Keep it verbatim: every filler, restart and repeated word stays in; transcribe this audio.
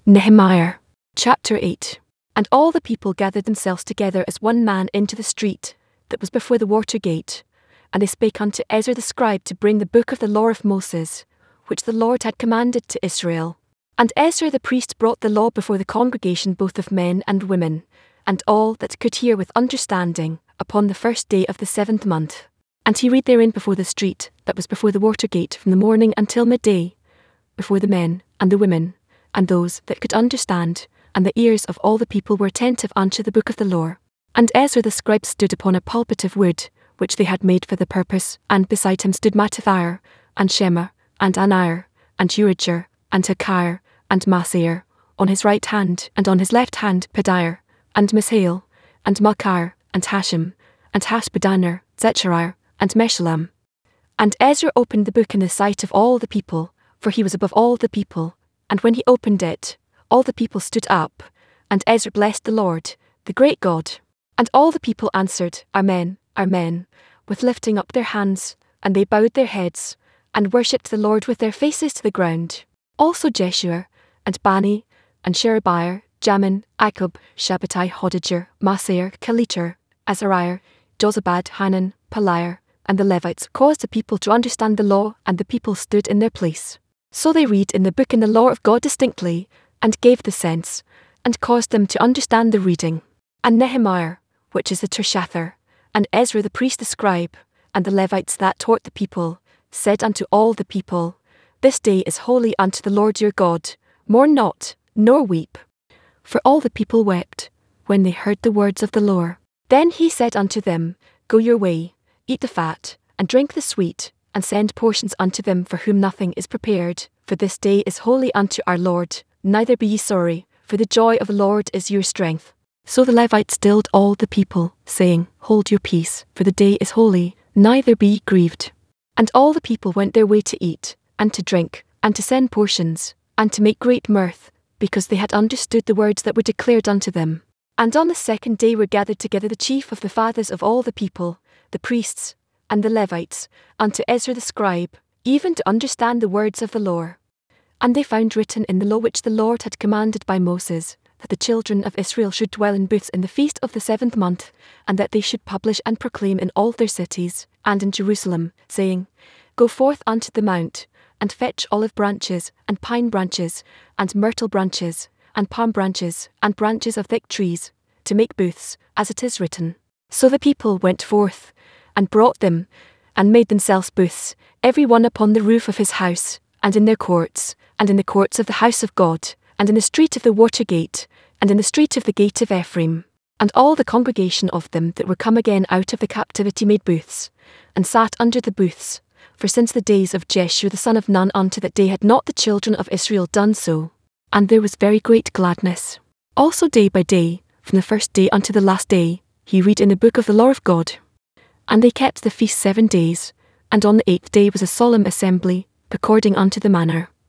Nehemiah. Chapter eight. And all the people gathered themselves together as one man into the street that was before the water gate. And they spake unto Ezra the scribe to bring the book of the law of Moses, which the Lord had commanded to Israel. And Ezra the priest brought the law before the congregation both of men and women, and all that could hear with understanding, upon the first day of the seventh month. And he read therein before the street that was before the water gate from the morning until midday, before the men and the women, and those that could understand, and the ears of all the people were attentive unto the book of the law. And Ezra the scribe stood upon a pulpit of wood, which they had made for the purpose, and beside him stood Mattathiah, and Shema, and Anaiah, and Urijah, and Hilkiah, and Maaseiah, on his right hand, and on his left hand Pedaiah, and Mishael, and Malchiah, and Hashem, and Hashbaddanah, Zechariah, and Meshullam. And Ezra opened the book in the sight of all the people, for he was above all the people. And when he opened it, all the people stood up, and Ezra blessed the Lord, the great God. And all the people answered, Amen, Amen, with lifting up their hands, and they bowed their heads, and worshipped the Lord with their faces to the ground. Also Jeshua, and Bani, and Sherebiah, Jamin, Akkub, Shabbatai, Hodijah, Maaseiah, Keliter, Azariah, Jozabad, Hanan, Peliah, and the Levites caused the people to understand the law, and the people stood in their place. So they read in the book in the law of God distinctly, and gave the sense, and caused them to understand the reading. And Nehemiah, which is the Tirshatha, and Ezra the priest the scribe, and the Levites that taught the people, said unto all the people, This day is holy unto the Lord your God, mourn not, nor weep. For all the people wept, when they heard the words of the law. Then he said unto them, Go your way, eat the fat, and drink the sweet, and send portions unto them for whom nothing is prepared, for this day is holy unto our Lord, neither be ye sorry, for the joy of the Lord is your strength. So the Levites stilled all the people, saying, Hold your peace, for the day is holy, neither be ye grieved. And all the people went their way to eat, and to drink, and to send portions, and to make great mirth, because they had understood the words that were declared unto them. And on the second day were gathered together the chief of the fathers of all the people, the priests, and the Levites, unto Ezra the scribe, even to understand the words of the law. And they found written in the law which the Lord had commanded by Moses, that the children of Israel should dwell in booths in the feast of the seventh month, and that they should publish and proclaim in all their cities, and in Jerusalem, saying, Go forth unto the mount, and fetch olive branches, and pine branches, and myrtle branches, and palm branches, and branches of thick trees, to make booths, as it is written. So the people went forth, and brought them, and made themselves booths, every one upon the roof of his house, and in their courts, and in the courts of the house of God, and in the street of the water gate, and in the street of the gate of Ephraim. And all the congregation of them that were come again out of the captivity made booths, and sat under the booths, for since the days of Jeshua the son of Nun unto that day had not the children of Israel done so. And there was very great gladness. Also day by day, from the first day unto the last day, he read in the book of the law of God. And they kept the feast seven days, and on the eighth day was a solemn assembly, according unto the manner.